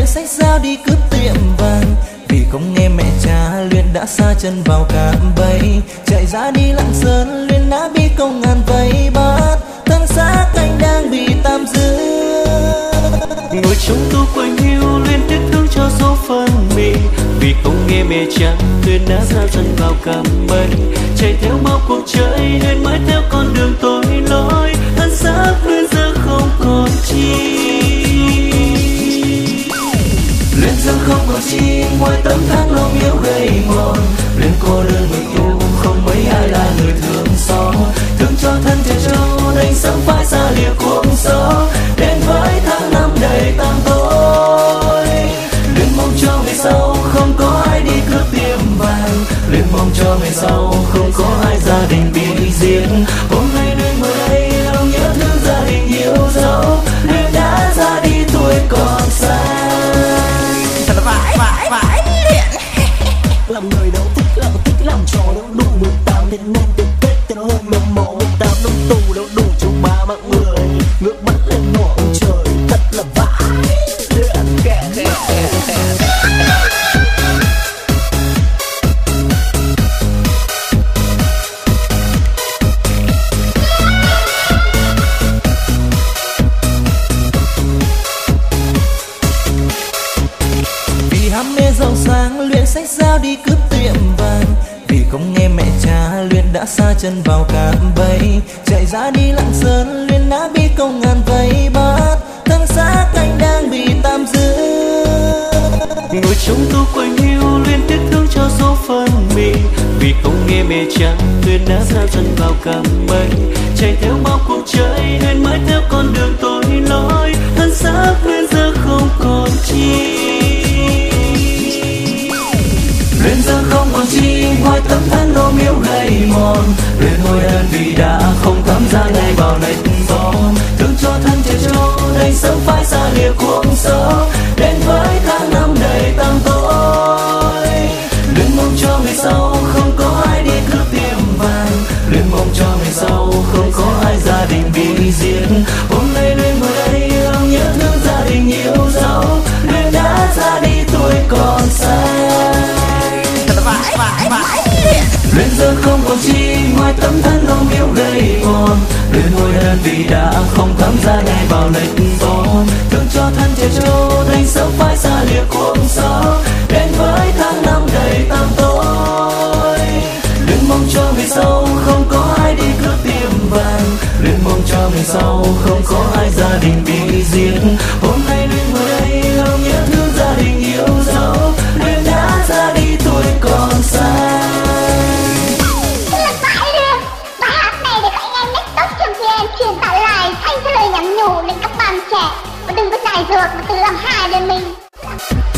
xách dao đi cướp tiệm vàng. Vì không nghe mẹ cha Luyến đã sa chân vào cạm bẫy. Chạy ra đi Lạng Sơn, Luyến đã bị công an vây bắt. Thân xác anh đang bị tạm giữ. Ngồi trong tù quạnh hiu, Luyến tiếc thương cho số phận mình. Vì không nghe mẹ cha Luyến đã sa chân vào cạm bẫy. Chạy theo bao cuộc chơi, Luyến mãi theo con đường tội lỗi. Thân xác Luyến giờ không còn chi. Luyến giờ không còn chi, ngoài tấm tháng lâu yêu gầy mòn. Luyến cô đơn mình yêu, không mấy ai là người thương xót. Thương cho thân trẻ trâu, đành sớm phải xa lìa cuộc sống. Đến với tháng năm đầy tăm tối. Luyến mong cho ngày sau không có ai đi cướp tiệm vàng. Luyến mong cho ngày sau không có ai gia đình bị giết. Hôm nay Luyến ngồi đây lòng nhớ thương gia đình yêu dấu. Luyến đã ra đi tuổi còn xa. Thật là vãi Luyện. Làm người đâu thích làm trò đâu đủ 18 thế nên đến Tết cho nó hơi mềm mỏ. 18 năm tù đâu đủ cho ba mạng người. Ngước mắt lên ngõ trời thật là vãi Luyện. Vì ham mê giàu sang, Luyến xách dao đi cướp tiệm vàng. Vì không nghe mẹ cha Luyến đã sa chân vào cạm bẫy. Chạy ra đi Lạng Sơn, Luyến đã bị công an vây bắt. Thân xác anh đang bị tạm giữ. Ngồi trong tù quạnh hiu, Luyến tiếc thương cho số phận mình. Vì không nghe mẹ cha Luyến đã sa chân vào cạm bẫy. Chạy theo bao cuộc chơi, Luyến mãi theo con đường tội lỗi. Thân xác Luyến giờ không còn chi. Luyến giờ không còn chi, ngoài tấm thân ôm yêu gầy mòn. Luyến hối hận vì đã không tham gia ngay vào lệnh gió. Thương cho thân trẻ trâu, đành sớm phải xa lìa cuộc sống. Đến với tháng năm đầy tăm tối. Luyến mong cho ngày sau không có ai đi cướp tiệm vàng. Luyến mong cho ngày sau không có ai gia đình bị giết. Hôm nay Luyến ngồi đây lòng nhớ thương gia đình yêu dấu. Luyến đã ra đi tuổi còn xa. Thật là vãi Luyện. Luyến giờ không còn chi, ngoài tấm thân ôm yêu gầy mòn. Luyến hối hận vì đã không tham gia ngay vào lệnh gió. Thương cho thân trẻ trâu, đành sớm phải xa lìa cuộc sống. Đến với tháng năm đầy tăm tối. Luyến mong cho ngày sau không có ai đi cướp tiệm vàng. Luyến mong cho ngày sau không có ai gia đình bị giết. Hôm nay Luyến ngồi đây lòng nhớ thương gia đình yêu dấu. Luyến đã ra đi tuổi còn xa. Bài hát này để các anh em next top trong em truyền tải lại thành cái lời nhắn nhủ đến các bạn trẻ. Và đừng có dài dột mà tự làm hại đến mình.